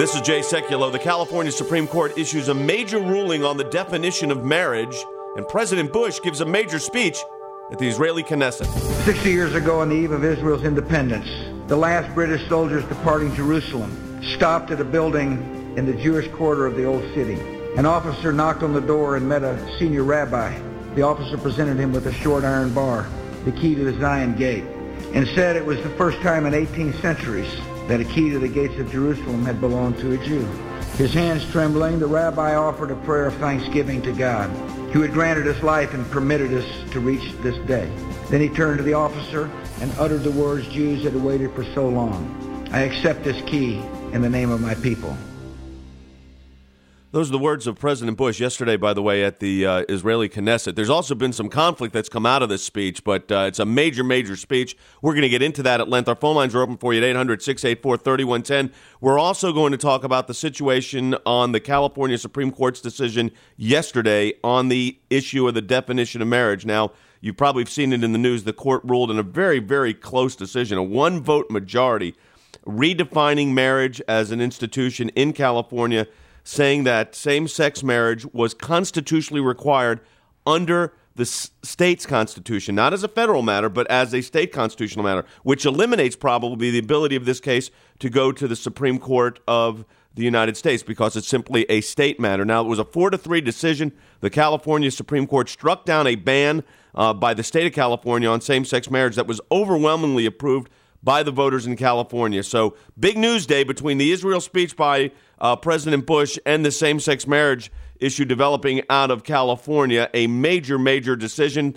This is Jay Sekulow. The California Supreme Court issues a major ruling on the definition of marriage, and President Bush gives a major speech at the Israeli Knesset. 60 years ago, on the eve of Israel's independence, the last British soldiers departing Jerusalem stopped at a building in the Jewish quarter of the Old City. An officer knocked on the door and met a senior rabbi. The officer presented him with a short iron bar, the key to the Zion Gate, and said it was the first time in 18 centuries that a key to the gates of Jerusalem had belonged to a Jew. His hands trembling, the rabbi offered a prayer of thanksgiving to God, who had granted us life and permitted us to reach this day. Then he turned to the officer and uttered the words Jews had awaited for so long. I accept this key in the name of my people. Those are the words of President Bush yesterday, by the way, at the Israeli Knesset. There's also been some conflict that's come out of this speech, but it's a major, major speech. We're going to get into that at length. Our phone lines are open for you at 800-684-3110. We're also going to talk about the situation on the California Supreme Court's decision yesterday on the issue of the definition of marriage. Now, you've probably seen it in the news. The court ruled in a very, very close decision, a one-vote majority, redefining marriage as an institution in California, saying that same-sex marriage was constitutionally required under the state's constitution, not as a federal matter, but as a state constitutional matter, which eliminates probably the ability of this case to go to the Supreme Court of the United States because it's simply a state matter. Now, it was a 4-3 decision. The California Supreme Court struck down a ban by the state of California on same-sex marriage that was overwhelmingly approved by the voters in California. So, big news day between the Israel speech by President Bush and the same-sex marriage issue developing out of California. A major, major decision.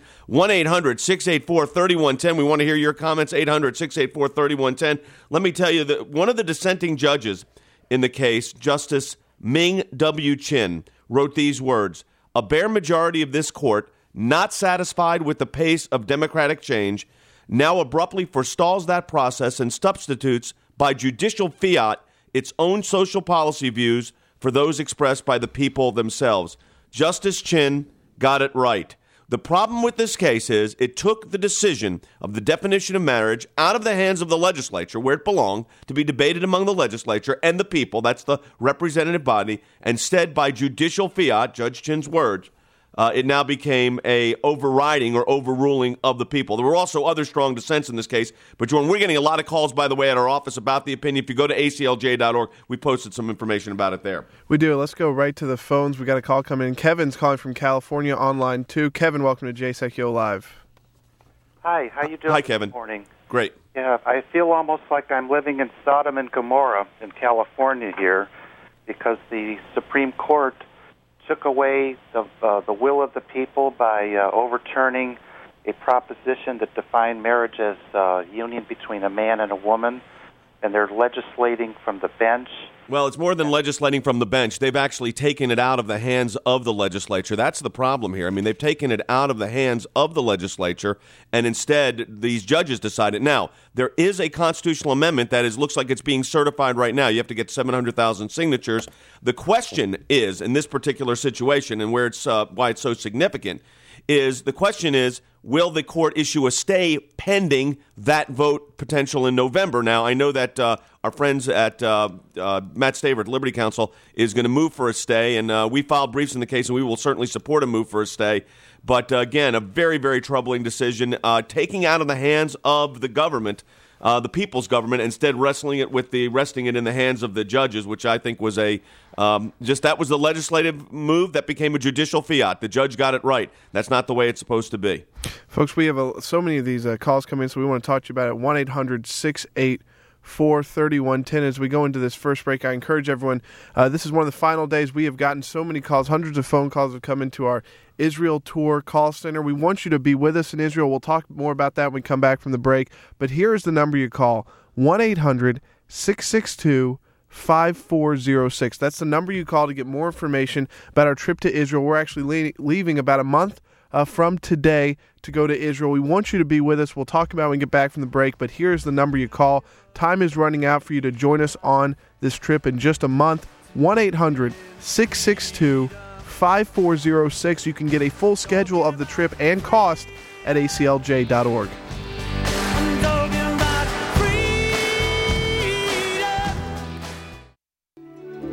1-800-684-3110. We want to hear your comments. 800-684-3110. Let me tell you that one of the dissenting judges in the case, Justice Ming W. Chin, wrote these words: "A bare majority of this court, not satisfied with the pace of democratic change, now abruptly forestalls that process and substitutes by judicial fiat its own social policy views for those expressed by the people themselves." Justice Chin got it right. The problem with this case is it took the decision of the definition of marriage out of the hands of the legislature, where it belonged, to be debated among the legislature and the people, that's the representative body, instead by judicial fiat, Judge Chin's words, it now became a overriding or overruling of the people. There were also other strong dissents in this case. But, Jordan, we're getting a lot of calls, by the way, at our office about the opinion. If you go to aclj.org, we posted some information about it there. We do. Let's go right to the phones. We got a call coming in. Kevin's calling from California on line 2. Kevin, welcome to Jay Sekulow Live. Hi, how you doing? Hi, Kevin. This morning? Great. Yeah, I feel almost like I'm living in Sodom and Gomorrah in California here, because the Supreme Court took away the will of the people by overturning a proposition that defined marriage as a union between a man and a woman, and they're legislating from the bench. Well, it's more than legislating from the bench. They've actually taken it out of the hands of the legislature. That's the problem here. I mean, they've taken it out of the hands of the legislature, and instead these judges decided. Now, there is a constitutional amendment that looks like it's being certified right now. You have to get 700,000 signatures. The question is, in this particular situation, and where it's why it's so significant, is the question is, will the court issue a stay pending that vote potential in November? Now, I know that our friends at Matt Staver at Liberty Counsel is going to move for a stay, and we filed briefs in the case, and we will certainly support a move for a stay. But again, a very, very troubling decision, taking out of the hands of the government, the people's government, instead resting it in the hands of the judges, which I think was that was the legislative move that became a judicial fiat. The judge got it right. That's not the way it's supposed to be. Folks, we have so many of these calls coming in, so we want to talk to you about it. 1-800-684-3110. As we go into this first break, I encourage everyone, this is one of the final days. We have gotten so many calls. Hundreds of phone calls have come into our Israel Tour call center. We want you to be with us in Israel. We'll talk more about that when we come back from the break. But here is the number you call, 1-800-662-5406. That's the number you call to get more information about our trip to Israel. We're actually leaving about a month from today to go to Israel. We want you to be with us. We'll talk about it when we get back from the break, but here's the number you call. Time is running out for you to join us on this trip in just a month. 1-800-662-5406. You can get a full schedule of the trip and cost at aclj.org.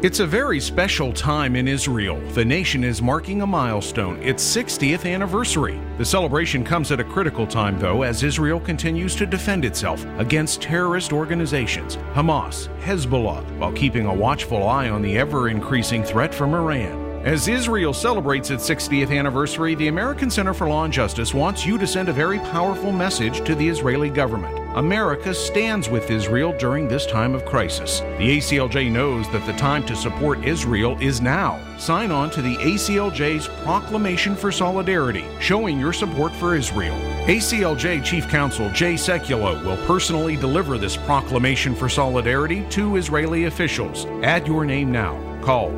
It's a very special time in Israel. The nation is marking a milestone, its 60th anniversary. The celebration comes at a critical time, though, as Israel continues to defend itself against terrorist organizations, Hamas, Hezbollah, while keeping a watchful eye on the ever-increasing threat from Iran. As Israel celebrates its 60th anniversary, the American Center for Law and Justice wants you to send a very powerful message to the Israeli government. America stands with Israel during this time of crisis. The ACLJ knows that the time to support Israel is now. Sign on to the ACLJ's Proclamation for Solidarity, showing your support for Israel. ACLJ Chief Counsel Jay Sekulow will personally deliver this Proclamation for Solidarity to Israeli officials. Add your name now. Call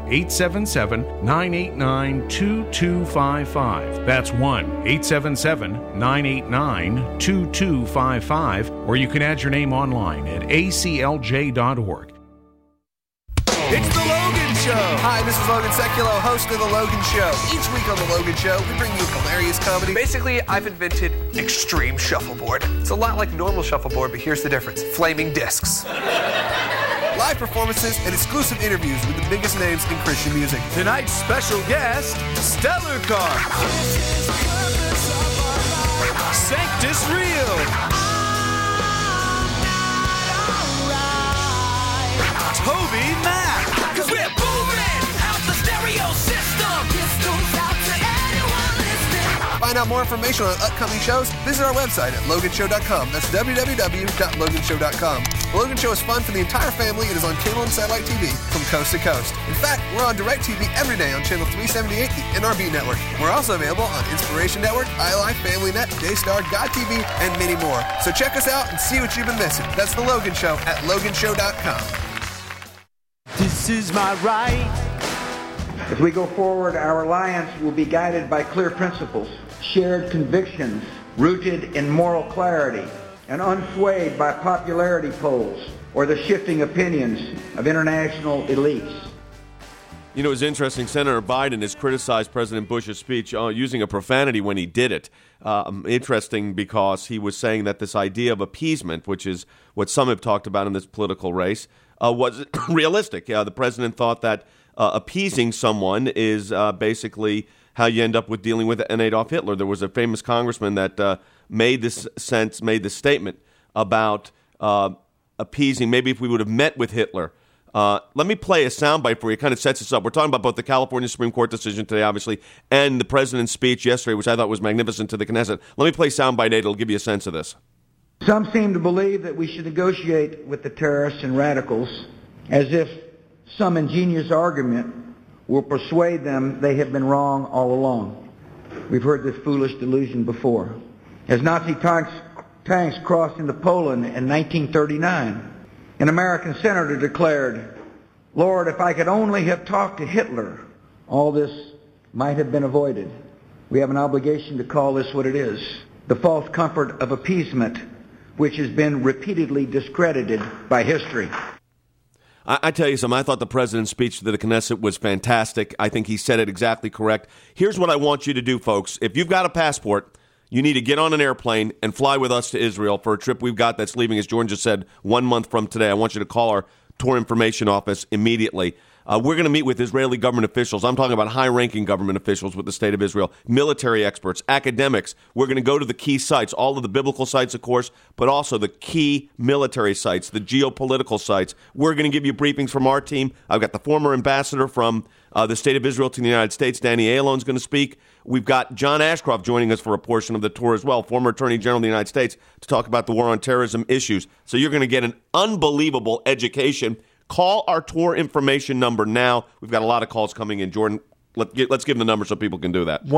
1-877-989-2255. That's 1-877-989-2255. Or you can add your name online at aclj.org. It's The Logan Show. Hi, this is Logan Sekulow, host of The Logan Show. Each week on The Logan Show, we bring you hilarious comedy. Basically, I've invented extreme shuffleboard. It's a lot like normal shuffleboard, but here's the difference. Flaming discs. Live performances and exclusive interviews with the biggest names in Christian music. Tonight's special guest, Stellar Car. Sanctus Real. Toby Mac. 'Cause we're booming out the stereo system. Pistols out to anyone listening. Find out more information on upcoming shows. Visit our website at loganshow.com. That's www.loganshow.com. The Logan Show is fun for the entire family. It is on cable and satellite TV from coast to coast. In fact, we're on DirecTV every day on channel 378, the NRB network. We're also available on Inspiration Network, iLife, FamilyNet, Daystar, GodTV, and many more. So check us out and see what you've been missing. That's The Logan Show at loganshow.com. This is my right. As we go forward, our alliance will be guided by clear principles, shared convictions, rooted in moral clarity, and unswayed by popularity polls or the shifting opinions of international elites. You know, it's interesting. Senator Biden has criticized President Bush's speech using a profanity when he did it. Interesting because he was saying that this idea of appeasement, which is what some have talked about in this political race, was realistic. The president thought that appeasing someone is basically how you end up with dealing with an Adolf Hitler. There was a famous congressman that made this statement about appeasing. Maybe if we would have met with Hitler. Let me play a soundbite for you. It kind of sets this up. We're talking about both the California Supreme Court decision today, obviously, and the president's speech yesterday, which I thought was magnificent to the Knesset. Let me play soundbite 8. It'll give you a sense of this. Some seem to believe that we should negotiate with the terrorists and radicals as if some ingenious argument will persuade them they have been wrong all along. We've heard this foolish delusion before. As Nazi tanks crossed into Poland in 1939, an American senator declared, "Lord, if I could only have talked to Hitler, all this might have been avoided." We have an obligation to call this what it is, the false comfort of appeasement, which has been repeatedly discredited by history. I tell you something, I thought the president's speech to the Knesset was fantastic. I think he said it exactly correct. Here's what I want you to do, folks. If you've got a passport, you need to get on an airplane and fly with us to Israel for a trip we've got that's leaving, as Jordan just said, 1 month from today. I want you to call our tour information office immediately. We're going to meet with Israeli government officials. I'm talking about high-ranking government officials with the state of Israel, military experts, academics. We're going to go to the key sites, all of the biblical sites, of course, but also the key military sites, the geopolitical sites. We're going to give you briefings from our team. I've got the former ambassador from the state of Israel to the United States, Danny Ayalon's going to speak. We've got John Ashcroft joining us for a portion of the tour as well, former Attorney General of the United States, to talk about the war on terrorism issues. So you're going to get an unbelievable education. Call our tour information number now. We've got a lot of calls coming in. Jordan, let's give them the number so people can do that.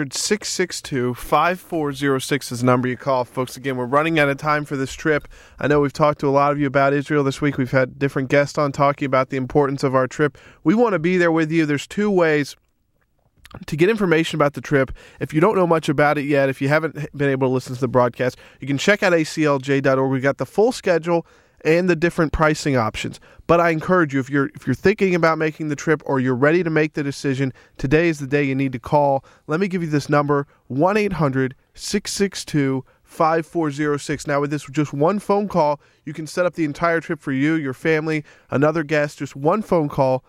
1-800-662-5406 is the number you call, folks. Again, we're running out of time for this trip. I know we've talked to a lot of you about Israel this week. We've had different guests on talking about the importance of our trip. We want to be there with you. There's 2 ways to get information about the trip. If you don't know much about it yet, if you haven't been able to listen to the broadcast, you can check out aclj.org. We've got the full schedule and the different pricing options. But I encourage you, if you're thinking about making the trip or you're ready to make the decision, today is the day you need to call. Let me give you this number, 1-800-662-5406. 5406. Now, with this, just one phone call, you can set up the entire trip for you, your family, another guest. Just one phone call,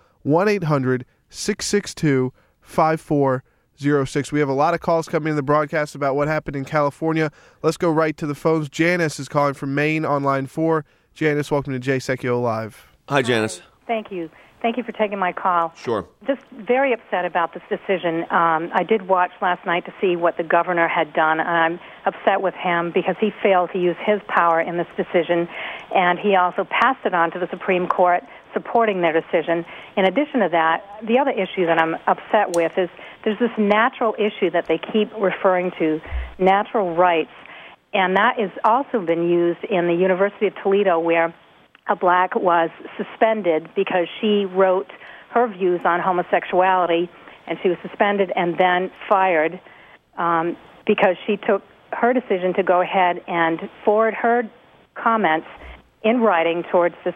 1-800-662-5406. We have a lot of calls coming in the broadcast about what happened in California. Let's go right to the phones. Janice is calling from Maine on line 4. Janice, welcome to Jay Secchio Live. Hi, Janice. Hi. Thank you. Thank you for taking my call. Sure. Just very upset about this decision. I did watch last night to see what the governor had done, and I'm upset with him because he failed to use his power in this decision, and he also passed it on to the Supreme Court supporting their decision. In addition to that, the other issue that I'm upset with is there's this natural issue that they keep referring to, natural rights, and that has also been used in the University of Toledo, where a black was suspended because she wrote her views on homosexuality, and she was suspended and then fired because she took her decision to go ahead and forward her comments in writing towards this.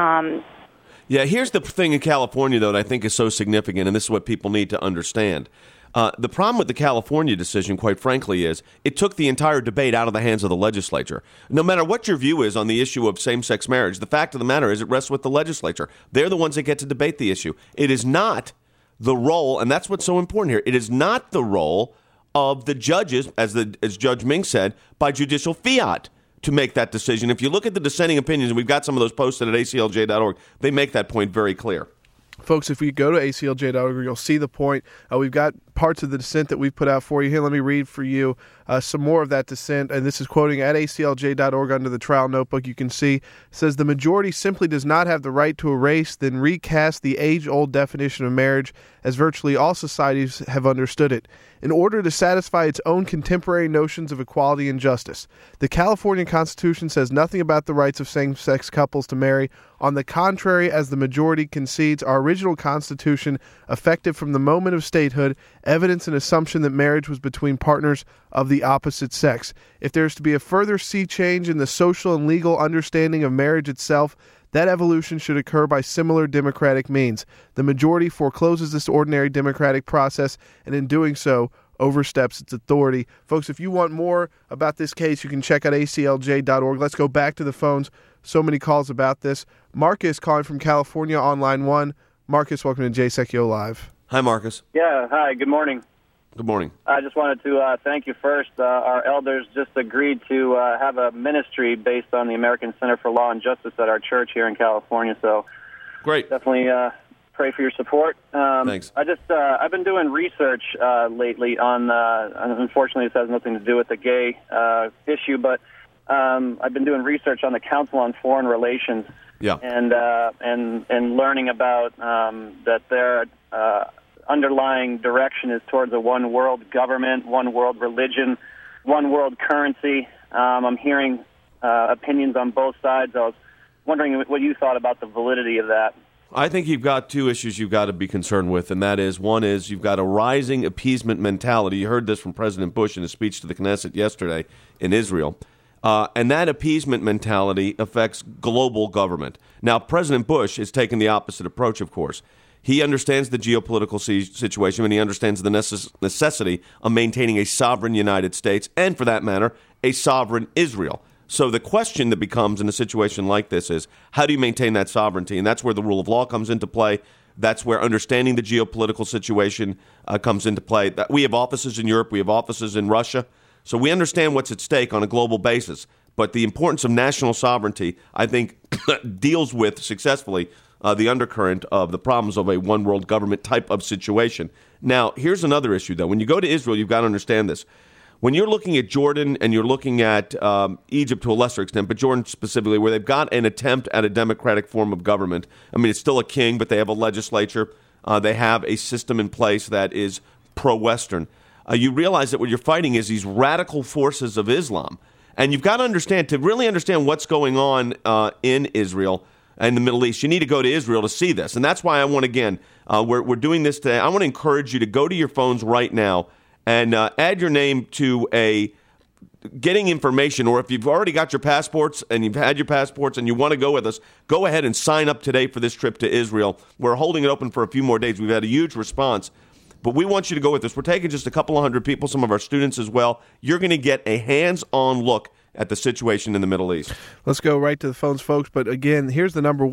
Yeah, here's the thing in California, though, that I think is so significant, and this is what people need to understand. The problem with the California decision, quite frankly, is it took the entire debate out of the hands of the legislature. No matter what your view is on the issue of same-sex marriage, the fact of the matter is it rests with the legislature. They're the ones that get to debate the issue. It is not the role, and that's what's so important here, it is not the role of the judges, as Judge Ming said, by judicial fiat to make that decision. If you look at the dissenting opinions, and we've got some of those posted at aclj.org, they make that point very clear. Folks, if you go to aclj.org, you'll see the point. We've got parts of the dissent that we've put out for you. Here, let me read for you some more of that dissent. And this is quoting at aclj.org under the trial notebook. You can see it says, the majority simply does not have the right to erase, then recast the age-old definition of marriage as virtually all societies have understood it, in order to satisfy its own contemporary notions of equality and justice. The California Constitution says nothing about the rights of same-sex couples to marry. On the contrary, as the majority concedes, our original Constitution, effective from the moment of statehood, evidence an assumption that marriage was between partners of the opposite sex. If there is to be a further sea change in the social and legal understanding of marriage itself, that evolution should occur by similar democratic means. The majority forecloses this ordinary democratic process, and in doing so, oversteps its authority. Folks, if you want more about this case, you can check out aclj.org. Let's go back to the phones. So many calls about this. Marcus calling from California on line 1. Marcus, welcome to Jay Secchio Live. Hi, Marcus. Yeah, hi, good morning. Good morning. I just wanted to thank you first. Our elders just agreed to have a ministry based on the American Center for Law and Justice at our church here in California. So great. Definitely pray for your support. Thanks. I've been doing research lately on, unfortunately this has nothing to do with the gay issue, but I've been doing research on the Council on Foreign Relations. Yeah. And learning about that their underlying direction is towards a one world government, one world religion, one world currency. I'm hearing opinions on both sides. I was wondering what you thought about the validity of that. I think you've got two issues you've got to be concerned with, and that is, one is you've got a rising appeasement mentality. You heard this from President Bush in his speech to the Knesset yesterday in Israel. And that appeasement mentality affects global government. Now, President Bush has taken the opposite approach, of course. He understands the geopolitical situation, and he understands the necessity of maintaining a sovereign United States and, for that matter, a sovereign Israel. So the question that becomes in a situation like this is, how do you maintain that sovereignty? And that's where the rule of law comes into play. That's where understanding the geopolitical situation comes into play. We have offices in Europe. We have offices in Russia. So we understand what's at stake on a global basis. But the importance of national sovereignty, I think, deals with successfully the undercurrent of the problems of a one-world government type of situation. Now, here's another issue, though. When you go to Israel, you've got to understand this. When you're looking at Jordan and you're looking at Egypt to a lesser extent, but Jordan specifically, where they've got an attempt at a democratic form of government, I mean, it's still a king, but they have a legislature. They have a system in place that is pro-Western. You realize that what you're fighting is these radical forces of Islam. And you've got to understand, to really understand what's going on in Israel and the Middle East, you need to go to Israel to see this. And that's why I want, again, we're doing this today. I want to encourage you to go to your phones right now and add your name to a getting information, or if you've already got your passports and you've had your passports and you want to go with us, go ahead and sign up today for this trip to Israel. We're holding it open for a few more days. We've had a huge response. But we want you to go with us. We're taking just a couple of hundred people, some of our students as well. You're going to get a hands-on look at the situation in the Middle East. Let's go right to the phones, folks. But again, here's the number,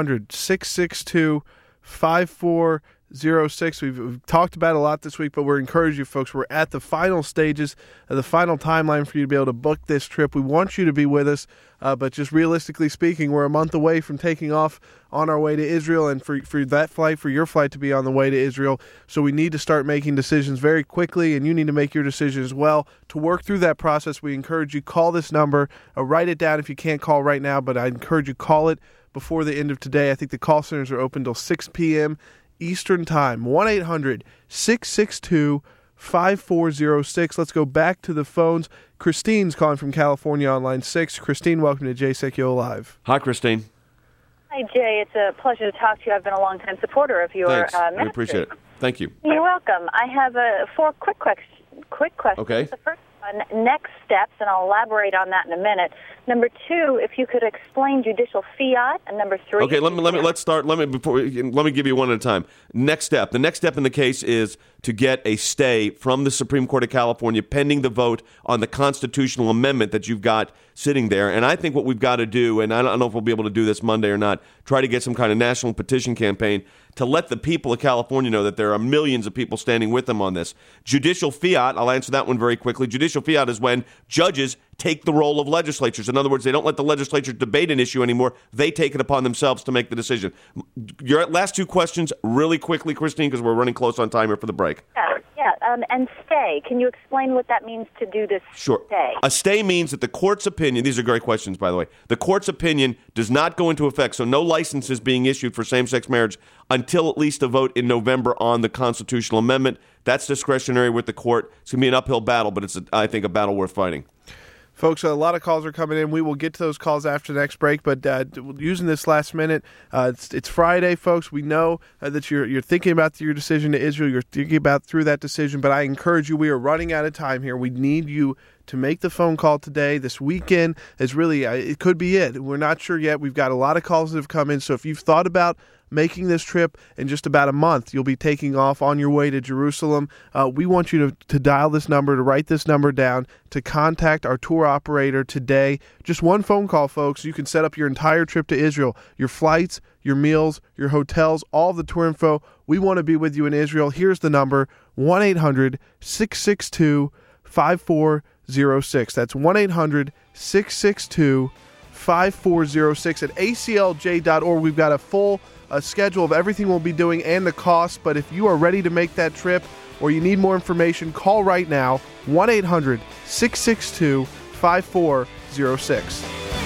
1-800-662-5406. We've talked about it a lot this week, but we're encouraging you, folks. We're at the final stages, the final timeline for you to be able to book this trip. We want you to be with us, but just realistically speaking, we're a month away from taking off on our way to Israel, and for that flight, for your flight to be on the way to Israel. So we need to start making decisions very quickly, and you need to make your decision as well. To work through that process, we encourage you, call this number, write it down if you can't call right now, but I encourage you, call it before the end of today. I think the call centers are open till 6 p.m. Eastern Time. 1-800-662-5406. Let's go back to the phones. Christine's calling from California on line 6. Christine, welcome to Jay Sekulow Live. Hi, Christine. Hi, Jay. It's a pleasure to talk to you. I've been a long-time supporter of your Thanks. ministry. I appreciate it. Thank you. You're welcome. I have 4 quick questions. Okay. The first one, next steps, and I'll elaborate on that in a minute. Number 2, if you could explain judicial fiat, and number 3. Okay, let's start. Let me give you one at a time. Next step. The next step in the case is to get a stay from the Supreme Court of California pending the vote on the constitutional amendment that you've got sitting there. And I think what we've got to do, and I don't know if we'll be able to do this Monday or not, try to get some kind of national petition campaign to let the people of California know that there are millions of people standing with them on this. Judicial fiat, I'll answer that one very quickly. Judicial fiat is when judges take the role of legislatures. In other words, they don't let the legislature debate an issue anymore. They take it upon themselves to make the decision. Your last 2 questions really quickly, Christine, because we're running close on time here for the break. Yeah. And stay. Can you explain what that means to do this Sure. stay? A stay means that the court's opinion, these are great questions, by the way, the court's opinion does not go into effect, so no licenses being issued for same-sex marriage until at least a vote in November on the constitutional amendment. That's discretionary with the court. It's going to be an uphill battle, but it's, I think, a battle worth fighting. Folks, a lot of calls are coming in. We will get to those calls after the next break, but using this last minute, it's Friday, folks. We know that you're thinking about your decision to Israel. You're thinking about through that decision, but I encourage you, we are running out of time here. We need you to make the phone call today. This weekend is really, it could be it. We're not sure yet. We've got a lot of calls that have come in, so if you've thought about making this trip in just about a month, you'll be taking off on your way to Jerusalem. We want you to dial this number, to write this number down, to contact our tour operator today. Just one phone call, folks. You can set up your entire trip to Israel, your flights, your meals, your hotels, all the tour info. We want to be with you in Israel. Here's the number, 1-800-662-5406. That's 1-800-662-5406 at aclj.org. We've got a full schedule of everything we'll be doing and the cost, but if you are ready to make that trip or you need more information, call right now, 1-800-662-5406.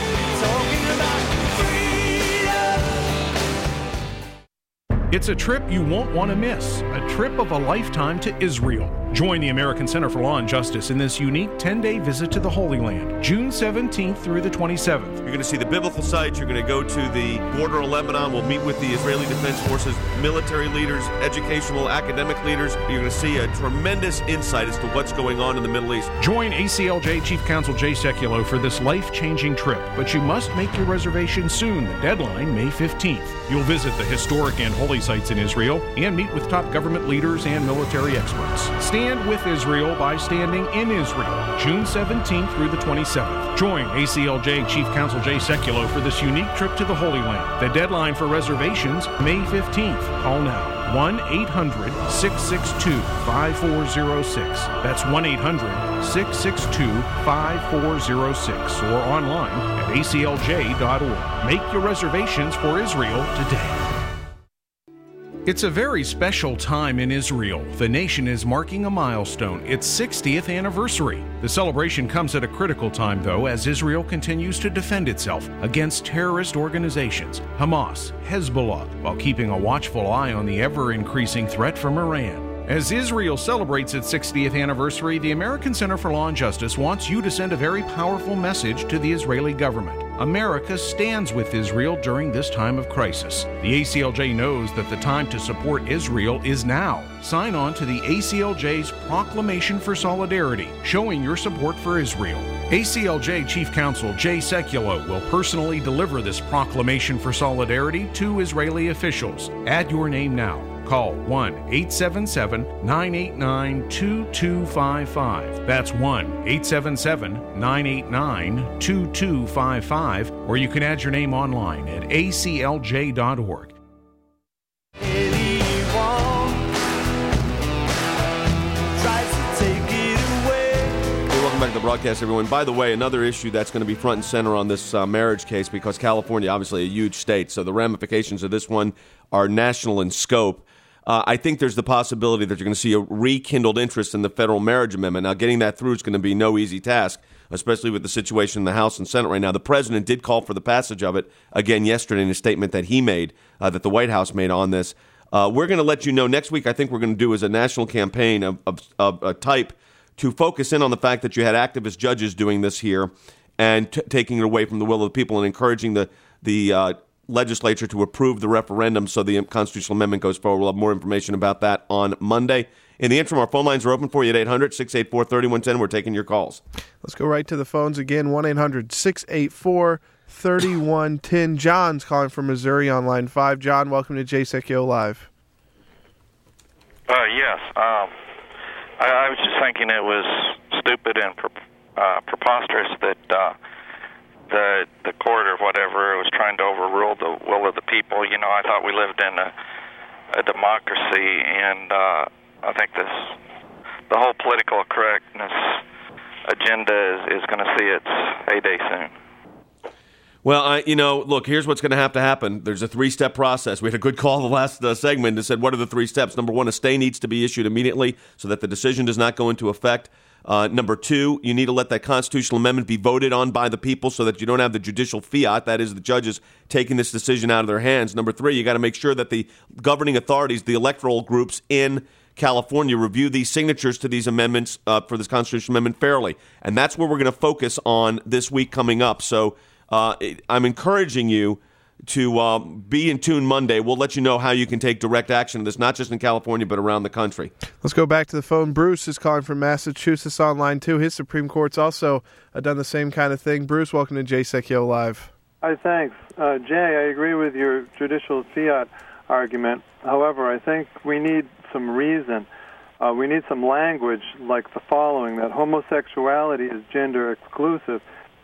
It's a trip you won't want to miss, a trip of a lifetime to Israel. Join the American Center for Law and Justice in this unique 10-day visit to the Holy Land, June 17th through the 27th. You're going to see the biblical sites. You're going to go to the border of Lebanon. We'll meet with the Israeli Defense Forces, military leaders, educational, academic leaders. You're going to see a tremendous insight as to what's going on in the Middle East. Join ACLJ Chief Counsel Jay Sekulow for this life-changing trip, but you must make your reservation soon. The deadline, May 15th. You'll visit the historic and holy sites in Israel and meet with top government leaders and military experts. Stand with Israel by standing in Israel, June 17th through the 27th. Join ACLJ Chief Counsel Jay Sekulow for this unique trip to the Holy Land. The deadline for reservations, May 15th. Call now. 1-800-662-5406. That's 1-800-662-5406 or online at aclj.org. Make your reservations for Israel today. It's a very special time in Israel. The nation is marking a milestone, its 60th anniversary. The celebration comes at a critical time, though, as Israel continues to defend itself against terrorist organizations, Hamas, Hezbollah, while keeping a watchful eye on the ever-increasing threat from Iran. As Israel celebrates its 60th anniversary, the American Center for Law and Justice wants you to send a very powerful message to the Israeli government. America stands with Israel during this time of crisis. The ACLJ knows that the time to support Israel is now. Sign on to the ACLJ's Proclamation for Solidarity, showing your support for Israel. ACLJ Chief Counsel Jay Sekulow will personally deliver this Proclamation for Solidarity to Israeli officials. Add your name now. Call 1-877-989-2255. That's 1-877-989-2255. Or you can add your name online at aclj.org. Welcome back to the broadcast, everyone. By the way, another issue that's going to be front and center on this marriage case, because California, obviously a huge state, so the ramifications of this one are national in scope. I think there's the possibility that you're going to see a rekindled interest in the federal marriage amendment. Now, getting that through is going to be no easy task, especially with the situation in the House and Senate right now. The president did call for the passage of it again yesterday in a statement that he made, that the White House made on this. We're going to let you know next week. I think we're going to do is a national campaign of a type to focus in on the fact that you had activist judges doing this here and taking it away from the will of the people and encouraging the legislature to approve the referendum so the constitutional amendment goes forward. We'll have more information about that on Monday. In the interim, our phone lines are open for you at 800-684-3110. We're taking your calls. Let's go right to the phones again, 1-800-684-3110. John's calling from Missouri on line 5. John, welcome to JSECO Live. Yes. I was just thinking it was stupid and preposterous that the court or whatever was trying to overrule the will of the people. You know, I thought we lived in a democracy, and I think the whole political correctness agenda is going to see its heyday soon. Well, look, here's what's going to happen. There's a 3-step process. We had a good call the last segment that said, what are the 3 steps? Number 1, a stay needs to be issued immediately so that the decision does not go into effect. Number 2, you need to let that constitutional amendment be voted on by the people so that you don't have the judicial fiat, that is the judges taking this decision out of their hands. Number 3, you got to make sure that the governing authorities, the electoral groups in California, review these signatures to these amendments for this constitutional amendment fairly. And that's where we're going to focus on this week coming up. So I'm encouraging you to be in tune Monday. We'll let you know how you can take direct action to this, not just in California, but around the country. Let's go back to the phone. Bruce is calling from Massachusetts on line 2. His Supreme Court's also done the same kind of thing. Bruce, welcome to JSECO Live. Hi, thanks. Jay, I agree with your judicial fiat argument. However, I think we need some reason. We need some language like the following, that homosexuality is gender exclusive.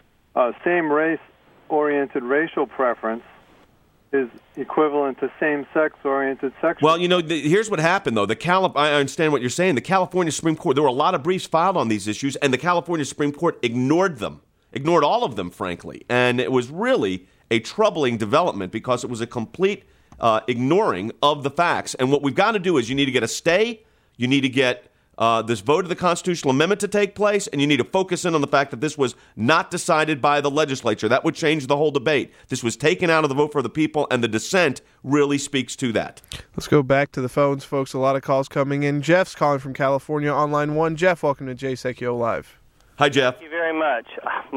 Same-race-oriented racial preference is equivalent to same-sex-oriented sexual. Well, here's what happened, though. I understand what you're saying. The California Supreme Court, there were a lot of briefs filed on these issues, and the California Supreme Court ignored them, ignored all of them, frankly. And it was really a troubling development because it was a complete ignoring of the facts. And what we've got to do is you need to get a stay, you need to get this vote of the constitutional amendment to take place, and you need to focus in on the fact that this was not decided by the legislature. That would change the whole debate. This was taken out of the vote for the people, and the dissent really speaks to that. Let's go back to the phones, folks. A lot of calls coming in. Jeff's calling from California on line 1. Jeff, welcome to JSECO Live. Hi, Jeff. Thank you very much.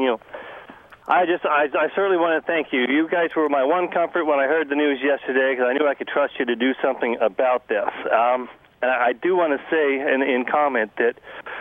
I certainly want to thank you. You guys were my one comfort when I heard the news yesterday, because I knew I could trust you to do something about this. And I do want to say in comment that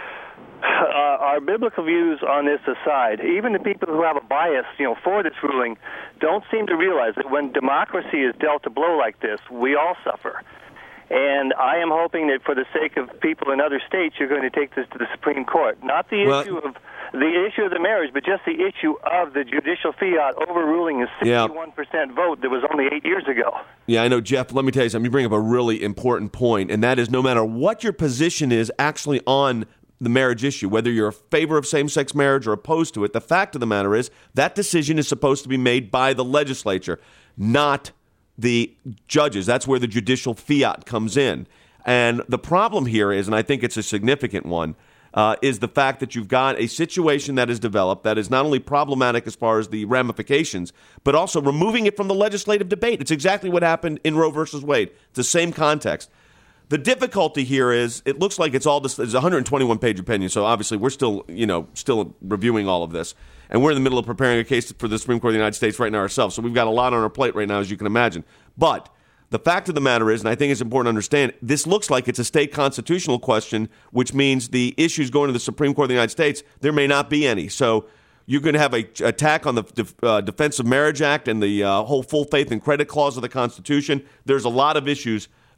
our biblical views on this aside, even the people who have a bias, for this ruling, don't seem to realize that when democracy is dealt a blow like this, we all suffer. And I am hoping that for the sake of people in other states, you're going to take this to the Supreme Court. Not the issue of the marriage, but just the issue of the judicial fiat overruling a 61% vote that was only 8 years ago. Yeah, I know, Jeff. Let me tell you something. You bring up a really important point, and that is no matter what your position is actually on the marriage issue, whether you're in favor of same-sex marriage or opposed to it, the fact of the matter is that decision is supposed to be made by the legislature, not the judges. That's where the judicial fiat comes in. And the problem here is, and I think it's a significant one, is the fact that you've got a situation that is developed that is not only problematic as far as the ramifications, but also removing it from the legislative debate. It's exactly what happened in Roe versus Wade. It's the same context. The difficulty here is it looks like it's a 121-page opinion, so obviously we're still reviewing all of this. And we're in the middle of preparing a case for the Supreme Court of the United States right now ourselves, so we've got a lot on our plate right now, as you can imagine. But the fact of the matter is, and I think it's important to understand, this looks like it's a state constitutional question, which means the issues going to the Supreme Court of the United States, there may not be any. So you're going to have an attack on the Defense of Marriage Act and the whole full faith and credit clause of the Constitution. There's a lot of issues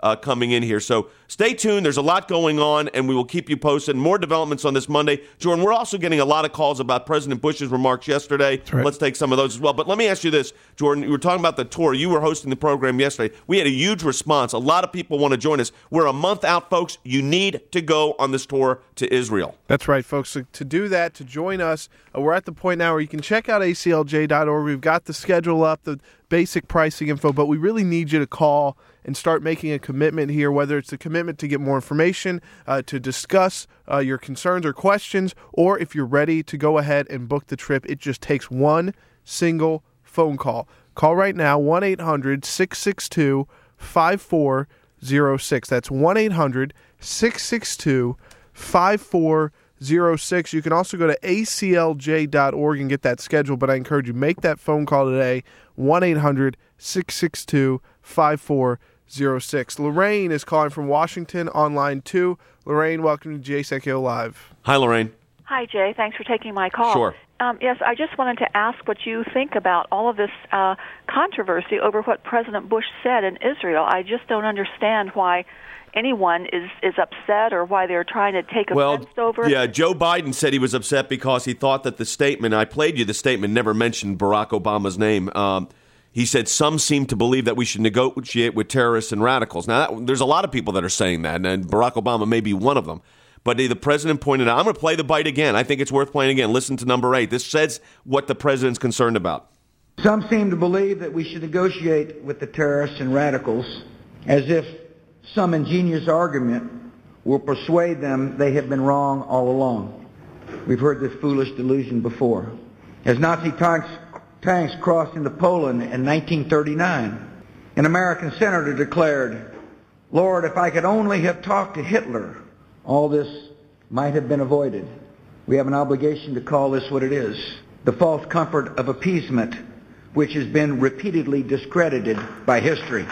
coming in here. So stay tuned. There's a lot going on, and we will keep you posted. More developments on this Monday. Jordan, we're also getting a lot of calls about President Bush's remarks yesterday. Right. Let's take some of those as well. But let me ask you this, Jordan. You were talking about the tour. You were hosting the program yesterday. We had a huge response. A lot of people want to join us. We're a month out, folks. You need to go on this tour to Israel. That's right, folks. So to do that, to join us, we're at the point now where you can check out aclj.org. We've got the schedule up, the basic pricing info, but we really need you to call and start making a commitment here, whether it's a commitment to get more information, to discuss your concerns or questions, or if you're ready to go ahead and book the trip. It just takes one single phone call. Call right now, 1-800-662-5406. That's 1-800-662-5406. You can also go to aclj.org and get that schedule, but I encourage you, make that phone call today, 1-800-662-5406. Lorraine is calling from Washington on line 2. Lorraine, welcome to JSECO Live. Hi, Lorraine. Hi, Jay. Thanks for taking my call. Sure. Yes, I just wanted to ask what you think about all of this controversy over what President Bush said in Israel. I just don't understand why anyone is upset or why they're trying to take offense over. Yeah, Joe Biden said he was upset because he thought that the statement, I played you the statement, never mentioned Barack Obama's name. He said some seem to believe that we should negotiate with terrorists and radicals. Now, there's a lot of people that are saying that, and Barack Obama may be one of them. But the president pointed out, I'm going to play the bite again. I think it's worth playing again. Listen to number 8. This says what the president's concerned about. Some seem to believe that we should negotiate with the terrorists and radicals as if some ingenious argument will persuade them they have been wrong all along. We've heard this foolish delusion before. As Nazi tanks crossed into Poland in 1939, an American senator declared, "Lord, if I could only have talked to Hitler, all this might have been avoided." We have an obligation to call this what it is, the false comfort of appeasement, which has been repeatedly discredited by history.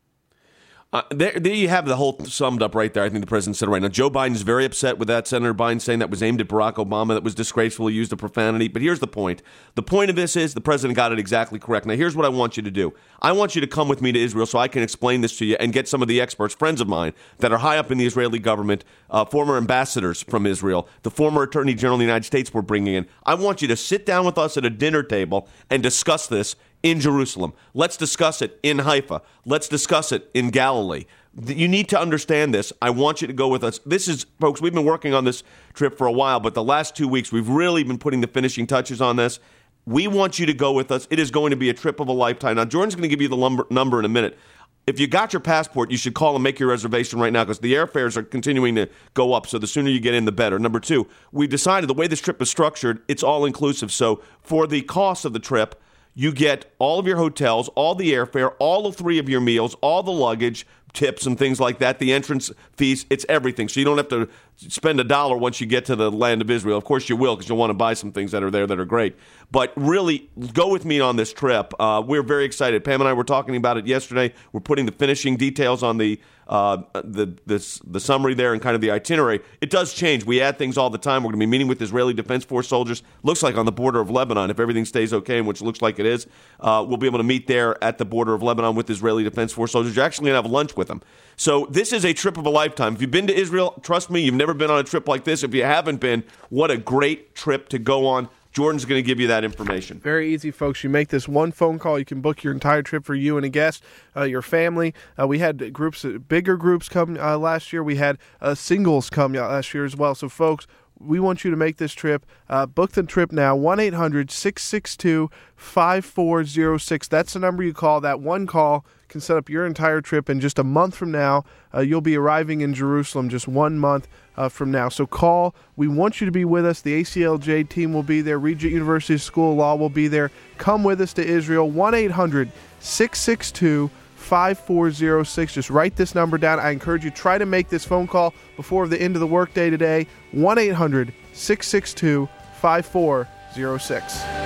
There you have the whole summed up right there. I think the president said it right now. Joe Biden's very upset with that. Senator Biden saying that was aimed at Barack Obama, that was disgraceful, he used a profanity. But here's the point. The point of this is the president got it exactly correct. Now, here's what I want you to do. I want you to come with me to Israel so I can explain this to you and get some of the experts, friends of mine, that are high up in the Israeli government, former ambassadors from Israel, the former Attorney General of the United States we're bringing in. I want you to sit down with us at a dinner table and discuss this in Jerusalem. Let's discuss it in Haifa. Let's discuss it in Galilee. You need to understand this. I want you to go with us. This is, folks, we've been working on this trip for a while, but the last 2 weeks, we've really been putting the finishing touches on this. We want you to go with us. It is going to be a trip of a lifetime. Now, Jordan's going to give you the number in a minute. If you got your passport, you should call and make your reservation right now because the airfares are continuing to go up, so the sooner you get in, the better. Number 2, we've decided the way this trip is structured, it's all-inclusive. So for the cost of the trip, you get all of your hotels, all the airfare, all 3 of your meals, all the luggage, tips and things like that, the entrance fees, it's everything. So you don't have to spend $1 once you get to the land of Israel. Of course you will because you'll want to buy some things that are there that are great. But really, go with me on this trip. We're very excited. Pam and I were talking about it yesterday. We're putting the finishing details on the summary there and kind of the itinerary. It does change. We add things all the time. We're going to be meeting with Israeli Defense Force soldiers. Looks like on the border of Lebanon, if everything stays okay, and which looks like it is, we'll be able to meet there at the border of Lebanon with Israeli Defense Force soldiers. You're actually going to have lunch with them. So this is a trip of a lifetime. If you've been to Israel, trust me, you've never been on a trip like this. If you haven't been, what a great trip to go on. Jordan's going to give you that information. Very easy, folks. You make this one phone call. You can book your entire trip for you and a guest, your family. We had groups, bigger groups come last year. We had singles come last year as well. So, folks, we want you to make this trip. Book the trip now, 1-800-662-5406. That's the number you call. That one call can set up your entire trip. And just a month from now, you'll be arriving in Jerusalem just 1 month from now. So call. We want you to be with us. The ACLJ team will be there. Regent University School of Law will be there. Come with us to Israel, 1-800-662-5406. Just write this number down. I encourage you, try to make this phone call before the end of the workday today, 1-800-662-5406.